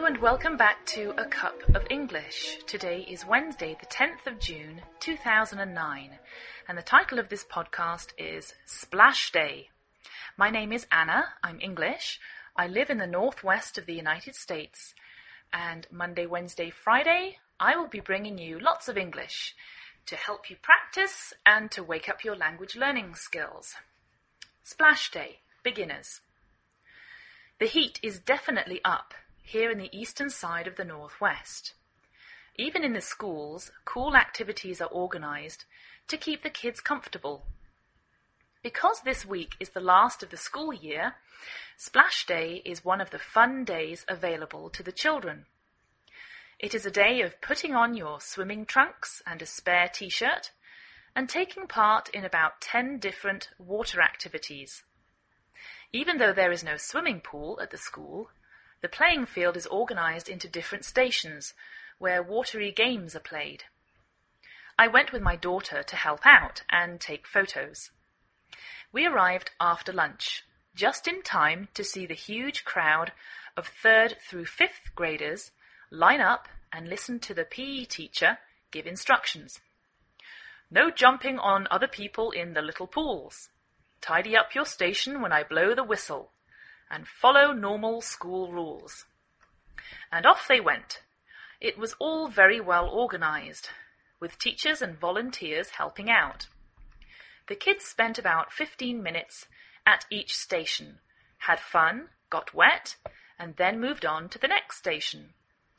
and welcome back to A Cup of English. Today is Wednesday, the 10th of June, 2009, and the title of this podcast is Splash Day. My name is Anna, I'm English, I live in the northwest of the United States, and Monday, Wednesday, Friday, I will be bringing you lots of English to help you practice and to wake up your language learning skills. Splash Day, beginners. The heat is definitely up here in the eastern side of the northwest. Even in the schools, cool activities are organised to keep the kids comfortable. Because this week is the last of the school year, Splash Day is one of the fun days available to the children. It is a day of putting on your swimming trunks and a spare t-shirt and taking part in about 10 different water activities. Even though there is no swimming pool at the school, the playing field is organised into different stations where watery games are played. I went with my daughter to help out and take photos. We arrived after lunch, just in time to see the huge crowd of 3rd through 5th graders line up and listen to the PE teacher give instructions. No jumping on other people in the little pools. Tidy up your station when I blow the whistle, and follow normal school rules. And off they went. It was all very well organised, with teachers and volunteers helping out. The kids spent about 15 minutes at each station, had fun, got wet, and then moved on to the next station.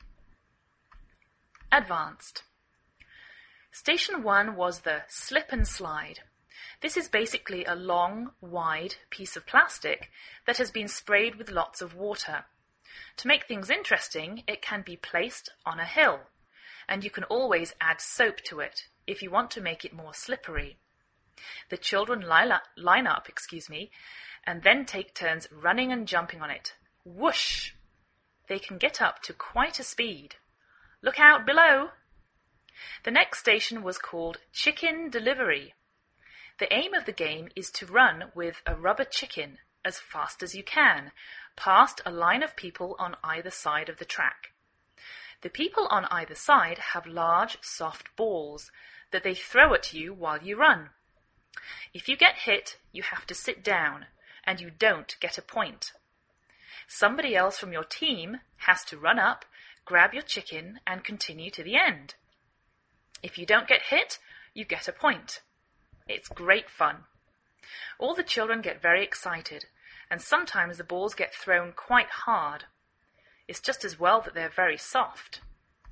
Advanced. Station 1 was the slip and slide. This is basically a long, wide piece of plastic that has been sprayed with lots of water. To make things interesting, it can be placed on a hill, and you can always add soap to it if you want to make it more slippery. The children line up, and then take turns running and jumping on it. Whoosh! They can get up to quite a speed. Look out below! The next station was called Chicken Delivery. The aim of the game is to run with a rubber chicken as fast as you can, past a line of people on either side of the track. The people on either side have large, soft balls that they throw at you while you run. If you get hit, you have to sit down, and you don't get a point. Somebody else from your team has to run up, grab your chicken, and continue to the end. If you don't get hit, you get a point. It's great fun. All the children get very excited, and sometimes the balls get thrown quite hard. It's just as well that they're very soft.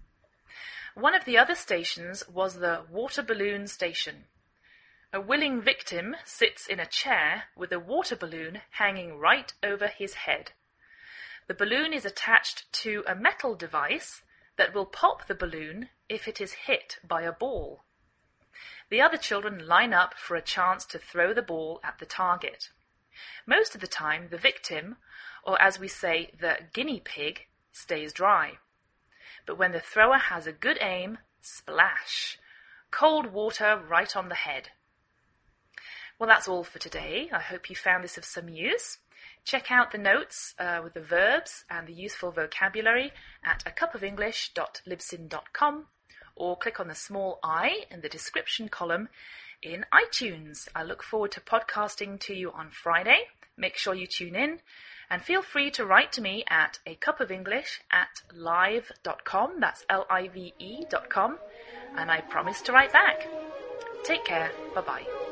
One of the other stations was the water balloon station. A willing victim sits in a chair with a water balloon hanging right over his head. The balloon is attached to a metal device that will pop the balloon if it is hit by a ball. The other children line up for a chance to throw the ball at the target. Most of the time, the victim, or as we say, the guinea pig, stays dry. But when the thrower has a good aim, splash! Cold water right on the head. Well, that's all for today. I hope you found this of some use. Check out the notes with the verbs and the useful vocabulary at acupoфenglish.libsyn.com. or click on the small I in the description column in iTunes. I look forward to podcasting to you on Friday. Make sure you tune in, and feel free to write to me at acupoфenglish@live.com. That's live.com, and I promise to write back. Take care. Bye-bye.